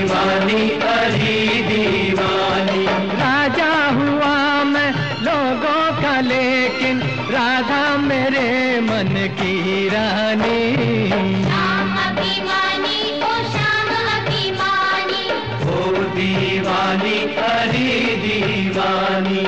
दीवानी अरे दीवानी। राजा हुआ मैं लोगों का लेकिन राधा मेरे मन की रानी। श्याम अभिमानी ओ श्याम अभिमानी। ओ दीवानी अरे दीवानी।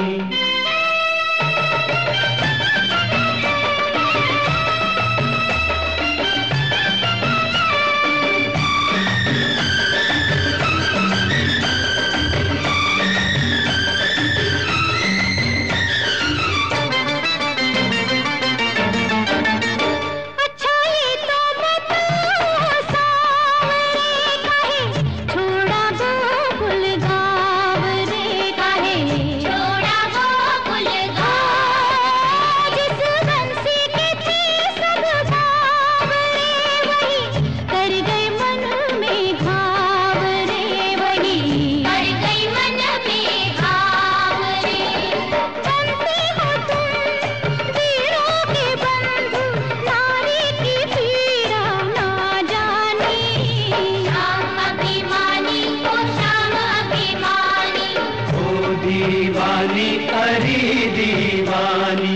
दीवानी अरे दीवानी।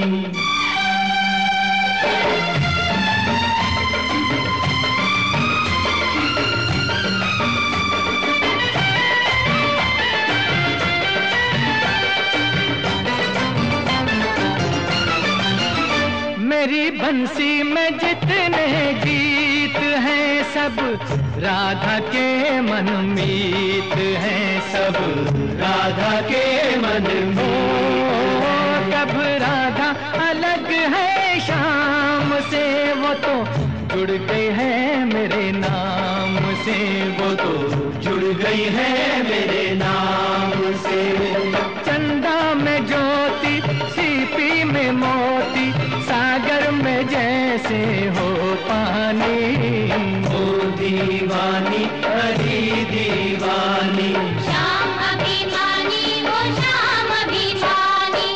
मेरी बंसी में जितने गीत हैं सब राधा के मनमीत हैं, सब राधा के मन में। कब राधा अलग है शाम से वो तो जुड़ गई है मेरे नाम से, वो तो जुड़ गई है मेरे नाम से। चंदा में ज्योति सीपी में मोती सागर में जैसे हो पानी। ओ दीवानी अरे दीवानी। श्याम अभिमानी ओ श्याम अभिमानी।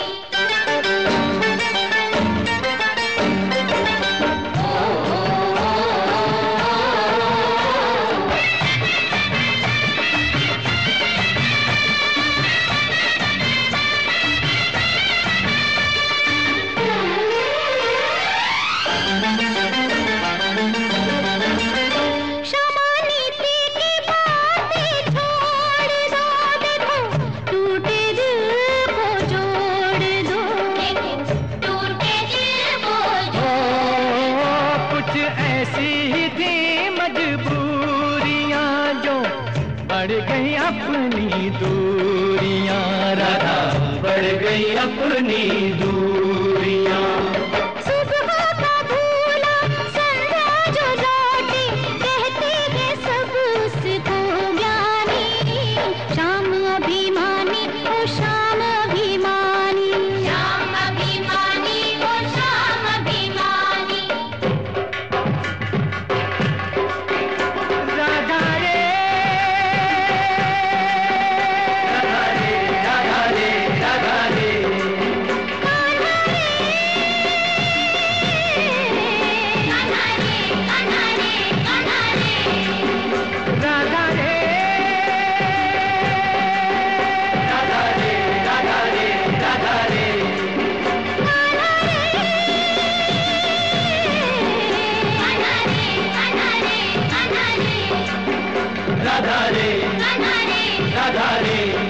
बढ़ गई अपनी दूरियां राधा, बढ़ गई अपनी दूरियां। सुबह का भूला संध्या जो लौटी कहते हैं सब उसको ज्ञानी। श्याम अभिमानी ओ श्याम अभिमानी। श्याम अभिमानी ओ श्याम अभिमानी। राधा रे राधा रे, राधा रे।